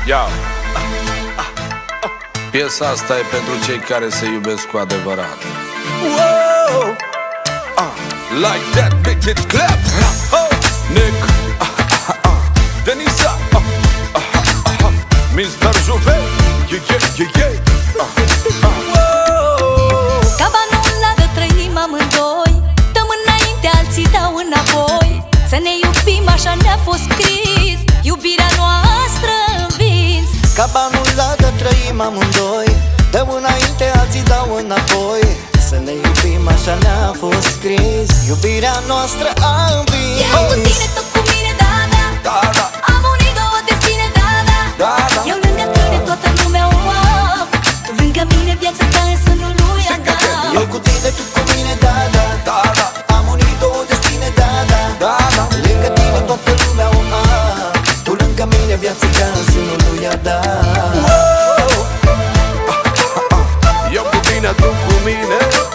Ia. Piesa asta e pentru cei care se iubesc cu adevărat. Wow. Like that, bitch, it's clap. Nick, Denisa, Mr. Juve, yeah. Ca banul la de trăim amândoi, dăm înainte, alții dau înapoi. Să ne iubim, așa ne-a fost scris, iubirea noastră învins. Ca banul la de trăim amândoi, dăm înainte, alții dau înapoi. Să ne iubim, așa ne-a fost scris, iubirea noastră a învins. Eu cu tine, tu cu mine, da. Am unii două destine, da. Eu lângă tine, toată lumea o am. Tu lângă mine, viața ta în sânul lui Adam. Eu cu tine, tu cu mine, da. Am unii două destine, da. Lângă tine, toată lumea o am. Tu lângă mine, viața ta în sânul lui Adam. Eu cu tine, tu cu mine.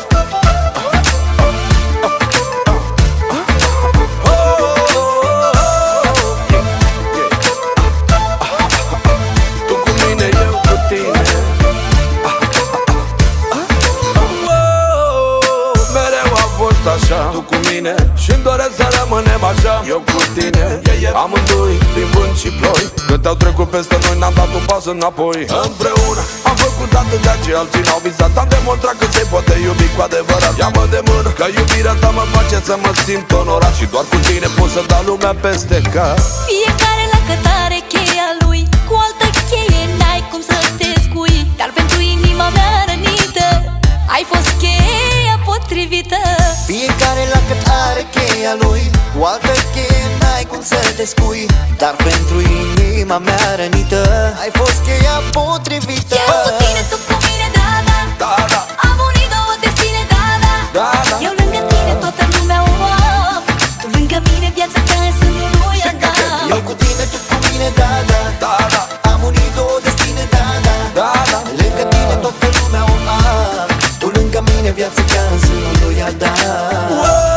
Așa, tu cu mine și-mi doresc să rămânem așa. Eu cu tine, amândoi, prin vânt și ploi. Cât au trecut peste noi, n-am dat un pas înapoi. Împreună am făcut atâtea ce alții n-au visat. Am demonstrat că se poate iubi cu adevărat. Ia-mă de mână, că iubirea ta mă face să mă simt onorat. Și doar cu tine pot să dau lumea peste cap. Fiecare la cătare cheia lui, cu altă cheie n-ai cum să te scui. Dar pentru inima mea rănită, ai fost cheia potrivită. Fiecare la cât are cheia lui, cu altă cheie n-ai cum să te scui. Dar pentru inima mea rănită, ai fost cheia potrivită. Eu cu tine, tu cu mine, da. Am unii două destine, da. Eu lângă tine, toată lumea o am. Tu lângă mine, viața ta în sânul lui Adam. Eu cu tine, tu cu mine, da. Am unii două destine, da. Lângă tine, toată lumea o am. Tu lângă mine, viața ta în sânul lui Adam.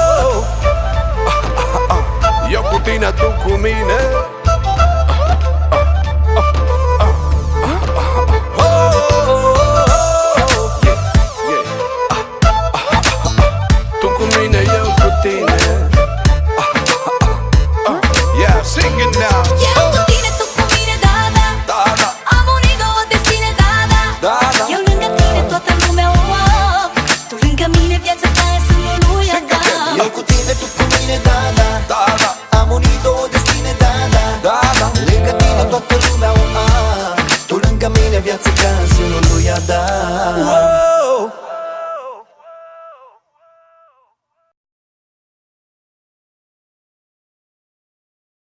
Eu cu tine, tu cu mine. Tu cu mine, eu cu tine. Yeah, sing it now. Eu cu tine, tu cu mine, da. Am unii două destine, da. Eu lângă tine, toată lumea o am. Tu lângă mine, viața ta în sânul lui Adam. Eu cu tine, tu cu mine, da. Am unii două destine, da. Lângă tine, toată lumea o am. Tu lângă mine, viața ta în sânul lui Adam.